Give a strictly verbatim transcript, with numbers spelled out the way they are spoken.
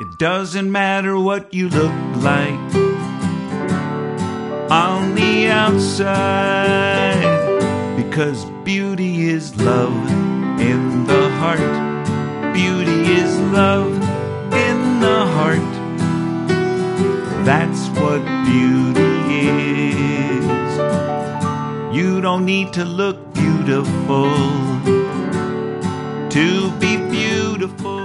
It doesn't matter what you look like on the outside, because beauty is love in the heart. Beauty is love in the heart. That's what beauty is. You don't need to look beautiful to be beautiful.